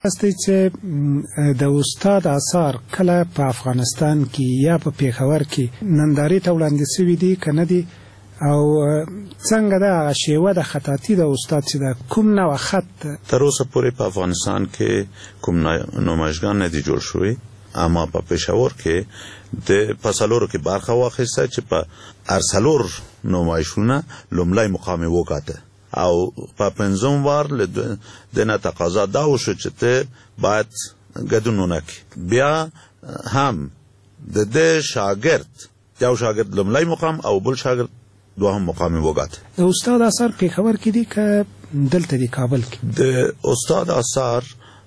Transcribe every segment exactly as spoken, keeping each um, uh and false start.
استې چې د استاد آثار کله په افغانستان کې یا په پیښور کې نندارې ته وړاندې شوي دي که نه دي او څنګه دا شیوه د خطاطي د استاد چې د کوم نوع خط تر اوسه پورې په افغانستان کې کوم نمایشګان نه دي جوړ شوي، اما په پېښور کې د په څلورو کې برخه واخیسته چې په هر څلور نمایشونه لومړی مقام یې وګاټه او په پنځم وار له دنه تقاضا دا وشو چې ته باید ګډون ونکړې. بیا هم د دې شاګرد یو شاګرد لومړی مقام او بل شاګرد دوهم مقام یې وګاټه. د استاد آثار پېښور کې دي که دلته دي کابل کې؟ د استاد آثار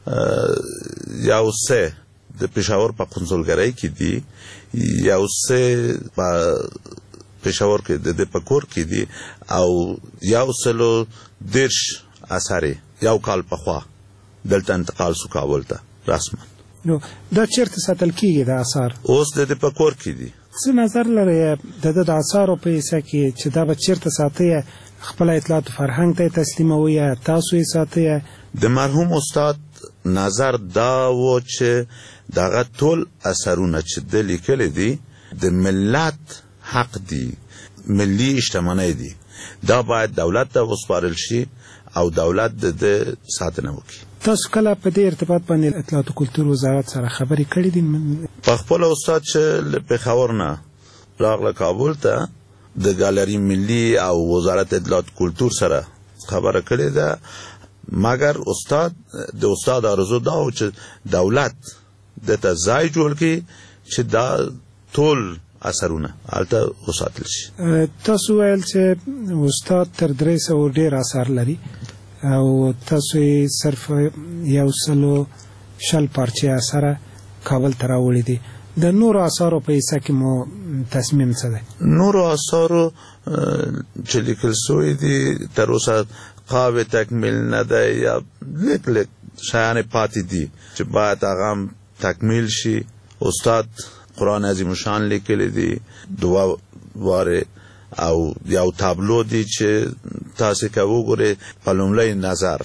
یو څه د پېښور په قونسلګرۍ کې دي، یو څه په پېښور کې د د پکور کې دي او یو سلو دیرش اثر یو کال پخوا دلته انتقال سو کابل ته رسما. نو دا چیرته ساتل کیږي د آثار؟ اوس د د پکور کې دي. څه نظر لري د د آثارو په حصہ کې چې دا به چیرته ساتي، خپل اطلاعات فرهنګ ته تسلیموي، تاسو یې ساتي؟ د مرحوم استاد نظر دا و چې دغه ټول اثرونه چې د لیکل دي د ملت حق دی، ملی شتمنۍ دی، دا باید دولت ته وسپارل شي او دولت د ساتنه وکړي. تاسو کله په دې ارتباط باندې اطلاعات او کلتور وزارت سره خبرې کړې دي؟ په خپل استاد چې له پېښور نه راغله کابل ته د ګالري ملی او وزارت اطلاعات کلتور سره خبره کړې ده، مګر استاد د استاد ارزو دا و چې دولت دته ځای جوړ کړي چې دا ټول اثرونه الته وساتل شي. تاسو ویل چې استاد تر درې سوه ډېر اثار لري او تاسو یې صرف یو سلو شل پارچې اثاره کابل ته راوړي دي. د نورو اثارو په حصه کې مو تصمیم څه دی؟ نورو اثارو چې لیکل سوي دي تر اوسه قاب تکمیل نه دی یا لیک لیک شیان پاتې دي چې باید هغه هم تکمیل شي. استاد قرآن عظیم شان لیکلی دی دوا واره او یو تابلو دی چې تاسو که وګورئ په لومړی نظر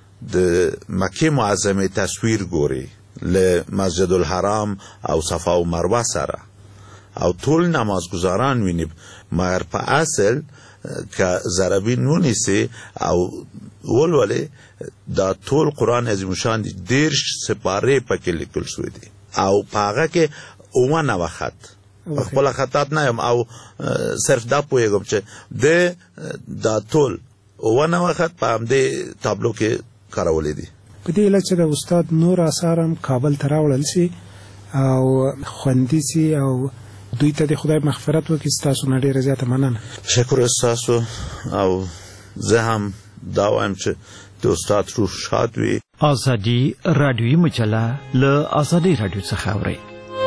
د مکې معظمې تصویر ګوري له مسجد الحرام او صفا و مروه سره او ټول نمازګزاران ویني، مګر په اصل که ضربین ونیسي او ولولې دا ټول قرآن عظیم شان دی دیرش سپاره پکې لیکل شوی دی او په هغه کې اوه نوه خط خپل خطات نه یم او صرف دا پوهیږم چې د دا ټول اوه نوه خط په همدې تابلو کې کارولې دي. په دې هیله چې د استاد نور اثار هم کابل ته راوړل شي او خوندي شي او دوی ته د خدای مغفرت وکړي. ستاسو نه ډېره زیاته مننه. شکر ستاسو او زه هم دا وایم چې د استاد روح شاد وي. آزادي رادیویي مجله له آزادۍ رادیو څخه اورئ.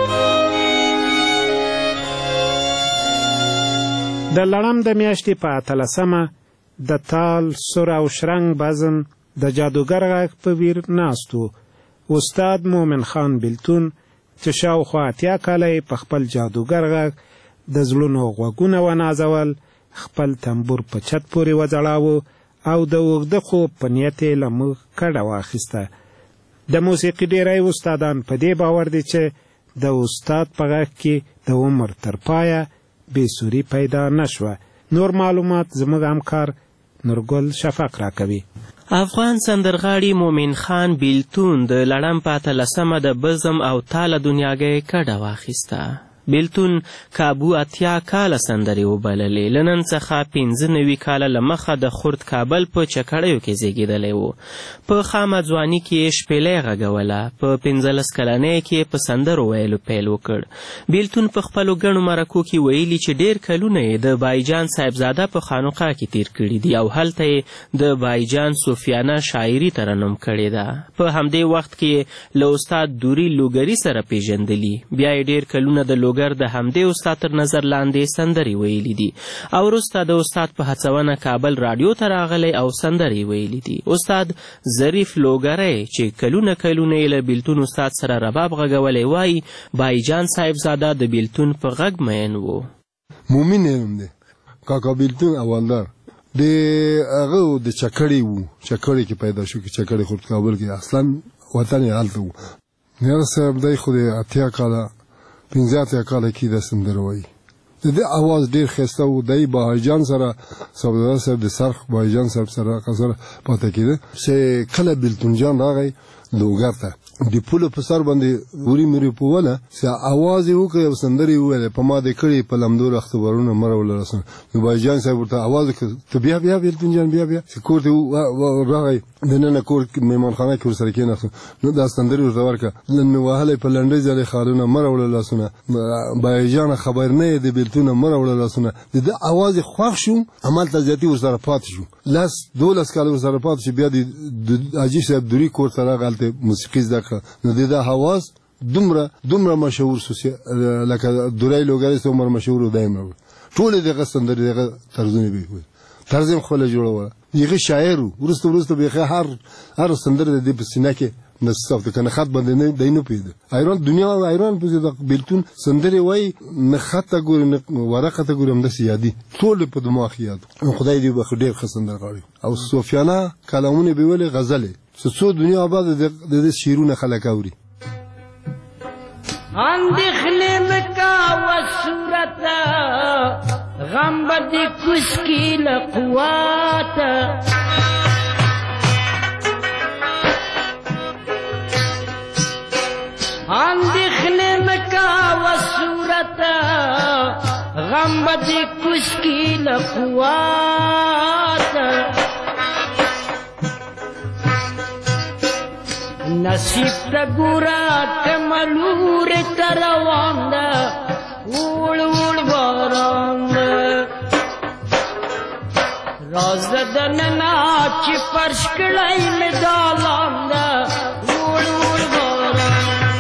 د لړم د میاشتې په اتلسمه د تال سور او شرنګ بزم د جادوګر غږ په ویر ناست و. استاد مومن خان بیلتون چې شاوخوا اتیا کاله یې په خپل جادوګر غږ د زړونو غوږونه ونازول، خپل تنبور په چت پورې وځړاوه او د اوږده خوب په نیت یې له موږ کډه واخیسته. د موسیقي ډېری استادان په دې باور دي چې د استاد په غږ کې د عمر تر پایه بېسوري پیدا نشوه. نور معلومات زموږ همکار نورګل شفق راکوي. افغان سندرغاړي مومن خان بیلتون د لړم په اتلسمه د بزم او تاله دنیاګۍ کډه واخیسته. بیلتون کابو اتیا کاله سندرې وبللې. له نن څخه پنځه نوي کاله له مخه د خرد کابل په چکړیو کې زیږېدلی و. په خامه ځواني کې یې شپېلۍ غږوله. په پنځلس کلنۍ کې په سندرو ویلو پیل وکړ. بیلتون په خپلو ګڼو مرکو کې ویلي چې ډېر کلونه یې د بایجان صاحبزاده په خانقاه کې تیر کړي دي او هلته یې د بایجان صوفیانه شاعري ترنم کړې ده. په همدې وخت کې له استاد دوري لوګري سره پیژندلي. بیا یې ډېر کلونه د لوګر د همدې استاد تر نظر لاندې سندرې ویلي دي او وروسته د استاد په هڅونه کابل راډیو ته راغلی او سندرې ویلي دي. استاد ظریف لوګری چې کلونه کلونه یې له بیلتون استاد سره رباب غږولی وایي بایجان صاحبزاده د بیلتون په غږ مین و. مومن نوم دی کاکا بیلتون اولدار د هغه د چکړې و چکړې کې پیدا شو کې چکړې خود کابل کې اصلا وطن یې هلته و. نیغه صاحب دی خو د اتیا کاله پنځه اتیا کاله کې د سندره وایي. د دې اواز ډېر ښایسته و. دی بهاي جان سره صاحبزاده صاحب د سرخ بهاي جان صاحب سره سره پاته کېده چې کله بېلتون جان راغی لوګر ته د پولو په سر باندې وري مري پوله چې اواز یې وکړ او سندرې یې وویلې په ما د کړي په لمدور اختبارونه مه راوړه راسره. نو بهاي جان صاحب ورته اواز وکړ ته بیا بیا بېلتون جان بیا بیا چې کور ته راغی دننه کور مېمانخانه کې ورسره کېناستو. نو دا سندرې ورته ورکړه نن مې وهلی په لنډۍ ځلې خالونه مه راوړه لاسونه بهاي جانه خبر نه یې د بېلتونه مه راوړه لاسونه. د ده اواز یې خوښ شو همالته زیاتي ورسره پاتې شو. لس دولس کاله ورسره پاتې شو. بیا د حاجي صاحب دوري کور ته راغی هلته موسیقي زده کړه. نو د ده اواز دومره دومره مشهور شو لکه دوری لوګري څومره مشهور و دی هم ټولې دغه سندرې دغه طرزونه به وي. طرز یې خپله جوړوله. هغه شاعر و. وروسته وروسته بیخي هر هر سندره د دې په سینه کې نصف ته کنه خط باندې نه دی نه پیدا ایران دنیا ایران په دې بیلتون سندري وای نه خطه ګور نه ورقه ته ګورم د سیادي ټول په دماغ یاد. خدای دې بخ ډیر خسندر غاړي او سفیانه کلامونه به ولې غزله څو دنیا آباد د دې شیرونه خلک اوري. اندخلے میں کا وصورت غم بدی کس کی لقوات اندخلے میں کا وصورت غم بدی کس کی لقوات نصیب تا گورا کملور تروان دا اوڑ اوڑ باران دا راز دننا چی فرش کڑائی میں دالان دا اوڑ اوڑ باران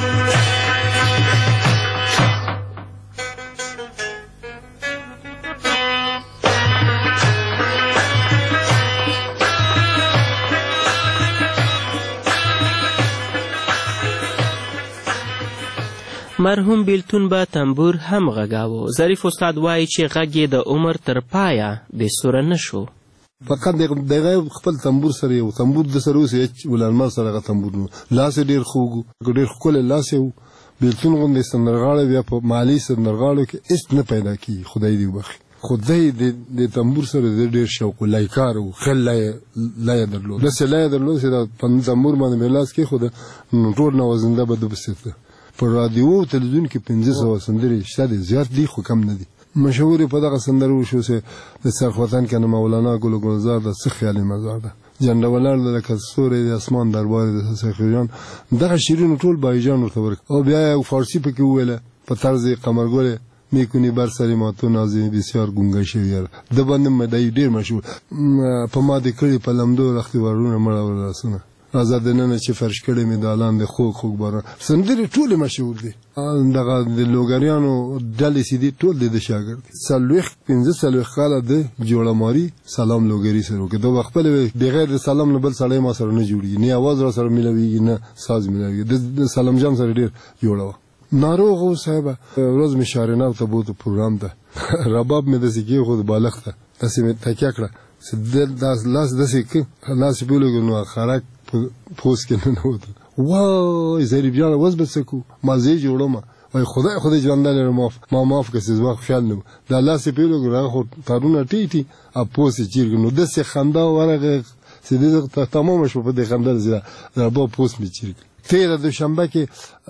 مرحوم بیلتون به تنبور هم غږاوه. ظریف استاد وایي چې غږ یې د عمر تر پایه بې سوره نه شو. فقط دغه خپل تنبور سره یو تنبور د سره اوس هېڅ ولانمل سره هغه تنبور نه لاس یې ډېر ښه و ډېر ښکلی لاس یې و. بیلتون غوندې سندرغاړی بیا په مالي سندرغاړو کې هېڅ نه پیدا کېږي. خدای دې وبخي. خدای د تنبور سره د ډېر شوق و لایکار و ښه لایه درلود. داسې لایه درلود چې دا تنبور باندې مې لاس کېښوده نو ټول نوازنده به ده پسې ته په رادیو او تلویزیون کې پنځه سوه سندرې شته دي زیات دي خو کم نه دي. مشهور په دغه سندرو وشو چې د سرخ وطن کې مولانا ګل ګلزار د څه خیالي مزار ده جنډه ولاړ د لکه ستوری د اسمان دربار د سخیجان دغه شیرینو ټول بایجان ورته ورک او بیا یو فارسي پکې وویله په طرز قمرګل میکنی بر سری ما تو نازنی بسیار گونګی شوی یار د باندې مدای ډیر مشهور په ما د کړي په لمدو اختیارونه مړه ورسونه آزاد نه چې فرش کړي می دالان د خوګ خوګ بار سندري ټول مشهور دي. دغه د لوګریانو ډلې سیدي ټول د شاګرد سلوخ پنځه سلوخ کاله د جوړماري سلام لوګری سره کې دوه خپل بغیر د سلام نه بل سړی ما سره نه جوړي نه आवाज را سره ملويږي نه ساز ملويږي د سلام جام سره ډیر جوړو. ناروغ او صاحب روز می شارنه ته بوت پروګرام ده رباب می د سکی خود بالغ ته تاسو می تکیا کړه سدل داس لاس د سکی لاس بولګو نو خراک پوس کې نه وته وای زری بیا وز بسکو ما زی جوړم وای خدای خدای ژوندل ما ما معاف کسې زما خیال نه د الله سي پیلو غره خو تارونه ټی ټی ا پوس چیرګ نو د سه خندا ورغه سیده تمام شو په دې خندا زیرا ربا پوس می چیرګ تیر د شنبه کې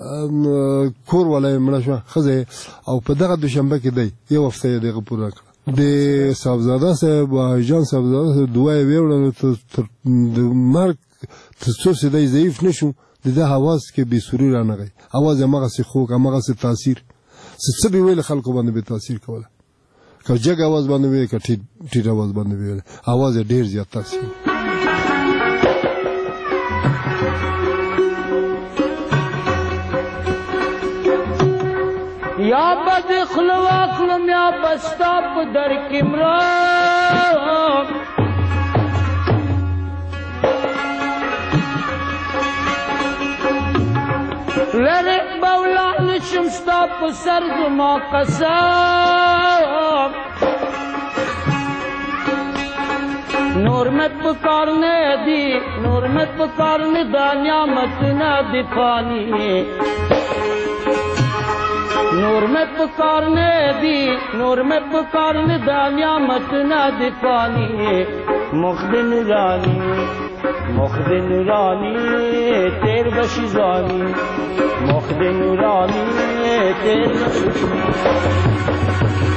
کور ولای مړ شو خزه او په دغه د شنبه کې دی یو هفته دغه پوره کړ د صاحبزاده صاحب جان صاحبزاده دوای ویوړل تر د مرګ څو چې دی ضعیف نشو د ده حواس کې بې سوري رانغی اواز یې همغسې خوږ همغسې تاثیر څه به ویل خلکو باندې به تاثیر کوله که جګ اواز باندې ویل که ټیټ اواز باندې ویل اواز یې ډېر زیات تاثیر یا بد خلواکلم یا بستا په در کې مرام لرک بولا نشم ستا په سر زما قسم نور مت پکارنے دی نور مت پکارنے دا نعمت نہ دی پانی نور مت پکارنے دی نور مت پکارنے دا نعمت نہ دی پانی مخد نورانی مخد نورانی تیر بشی زانی مخد نورانی تیر بشی.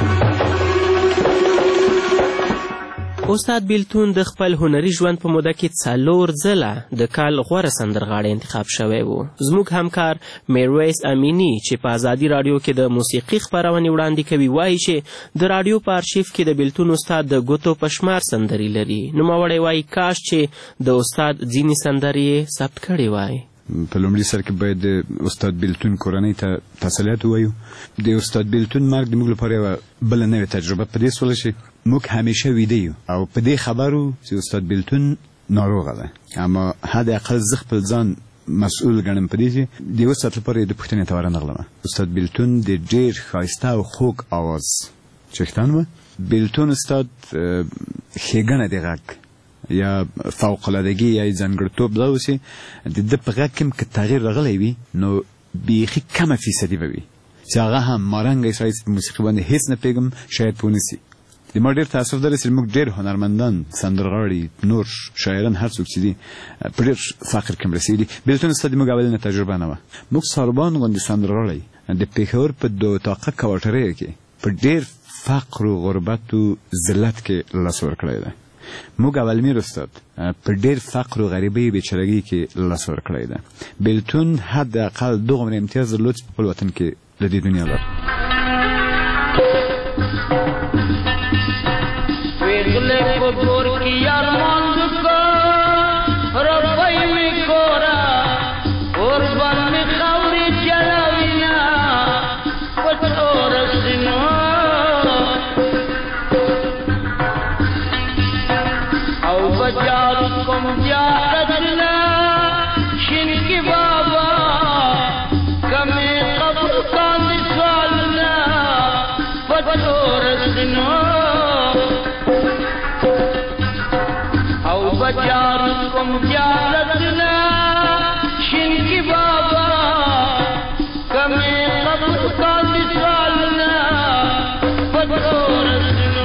استاد بیلتون د خپل هنري ژوند په موده کې څلور ځله د کال غوره سندرغاړی انتخاب شوی و. زموږ همکار میرویس امینی چې په ازادي راډیو کې د موسیقي خپرونې وړاندې کوي وایي چې د راډیو په ارشیف کې د بیلتون استاد د ګوتو په شمار سندرې لري. نوموړی وایي کاش چې د استاد ځینې سندرې یې ثبت کړې وای. په لومړي سر کې باید د استاد بیلتون کورنۍ ته تسلیت ووایو. د استاد بیلتون مرګ د موږ لپاره یوه بله نوې تجربه په دې سوله چې موږ همیشه ویده یو او په دې خبرو چې استاد بیلتون ناروغه ده، اما حداقل زه خپل ځان مسؤل ګڼم په دې چې د یوه ساعت لپاره یې د پوښتنې ته ورنغلم. استاد بیلتون د ډېر ښایسته او خوږ اواز څښتن و. بیلتون استاد ښېګڼه د غږ یا فوق‌العادګي یا ځانګړتوب دا و چې د ده په غږ کې هم که تغییر راغلی وي نو بیخي کمه فیصدي به وي چې هغه هم مارنګی سړی چې په موسیقي باندې هېڅ نه پوهېږم شاید پوه نه سي. د ما ډېر تاسف ده چې موږ ډېر هنرمندان سندرغاړي نور شاعران هر څوک چې دي په ډېر فقر کې هم رسېدي. بیلتون استاد د موږ اولنه تجربه نه وه. موږ ساربان غوندې سندرغاړی د پېښور په دو اتاقه کوارټرۍ کې په ډېر فقر و غربت و ذلت کې لاس ورکړی ده. موږ اولمیر استاد په ډېر فقر و غریبۍ بېچارهګۍ کې لاس ورکړی ده. بیلتون حداقل دغومره امتیاز درلود چې په خپل وطن کې له دې دنیا لاړ. پیغلے کو گور کی ارمان کو ربائی میں کورا اور بن میں خوری چلاوینا پتور سنو او بجارکم جارتنا شن کی بابا کمی قبر کاندی سوالنا پتور سنو بجارکم جارتنا شن کی بابا کمی قبر کا مثالنا پتورتنا.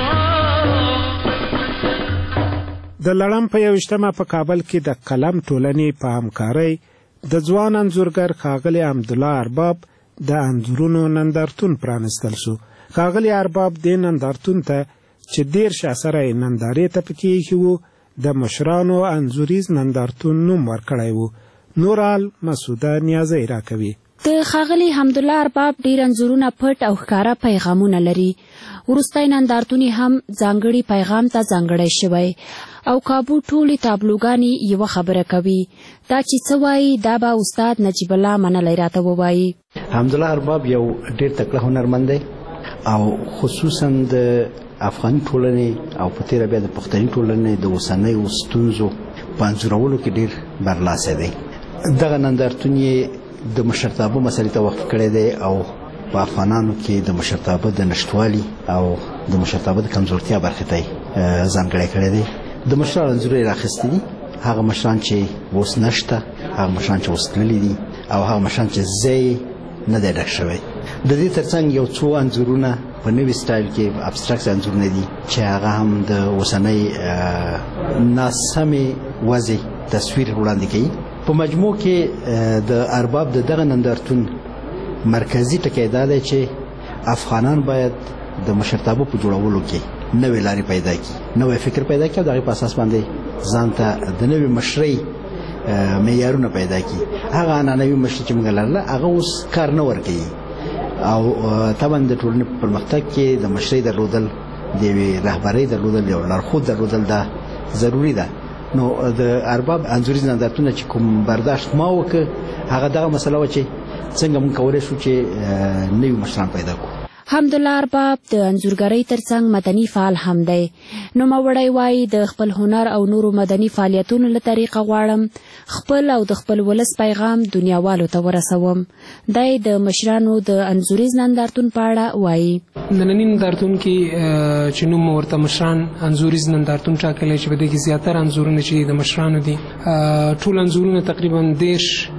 د لړم په یویشتمه په کابل کې د قلم ټولنې په همکارۍ د ځوان انځورګر ښاغلي حمدالله ارباب د انځورونو نندارتون پرانستل شو. ښاغلي ارباب دې نندارتون ته چې دېرش اثره یې نندارې ته پکې ایښي وو د مشرانو انځوریز نندارتون نوم ورکړی و. نورال مسوده نیازی راکوي. د ښاغلي حمدالله ارباب ډېر انځورونه پټ او ښکاره پیغامونه لري. وروستی نندارتون هم ځانګړي پیغام ته ځانګړی شوی او کابو ټولې تابلوګانې یوه خبره کوي. دا چې څه وایي دا به استاد نجیب الله منلی راته ووایي. حمدالله ارباب یو ډېر تکړه هنرمند دی او خصوصا د افغاني ټولنې او په تېره بیا د پښتني ټولنې د اوسنیو ستونزو په انځورولو کې ډېر برلاسی دی. دغه نندارتون یې د مشرتابه مسلې ته وقف کړی دی او په افغانانو کې د مشرتابه د نشتوالي او د مشرتابه د کمزورتیا برخې ته یې ځانګړی کړی دی. د مشرانو انځورونه یې راخیستي دي، هغه مشران چې اوس نشته، هغه مشران چې اوس تللي دي او هغه مشران چې ځای نه دی ډک شوی. د دې ترڅنګ یو څو انځورونه په نوي سټایل کې ابستراکټ انځورونه دي چې هغه هم د اوسنۍ ناسمې وضع تصویر وړاندې کوي. په مجموع کې د ارباب د دغه نندارتون مرکزي ټکی دا دی چې افغانان باید د مشرتابه په جوړولو کې نوې لارې پیدا کړي، نوې فکر پیدا کړي او د هغې په اساس باندې ځان ته د نوې مشرۍ معیارونه پیدا کړي. هغه عنعنوي مشري چې موږ لرله هغه اوس کار نه ورکوي او طبعا د ټولنې په پرمختګ کې د مشرۍ درلودل، د یوې رهبرۍ درلودل، یو لارښود درلودل دا ضروري ده. نو د ارباب انځوریز نندارتونه چې کوم برداشت ما وکړ هغه دغه مسله وه چې څنګه موږ کولی شو چې نوي مشران پیدا کړو. حمدالله ارباب د انځورګرۍ ترڅنګ مدني فعال هم دی. نوموړی وایي د خپل هنر او نورو مدني فعالیتونو له طریقه غواړم خپل او د خپل ولس پیغام دنیاوالو ته ورسوم. دی د مشرانو د انځوریز نندارتون په اړه وایي. د ننني نندارتون کې چې نوم ورته مشران انځوریز نندارتون ټاکلی چې په دې کې زیاتره انځورونه چې د مشرانو دي، ټول انځورونه تقریبا دېرش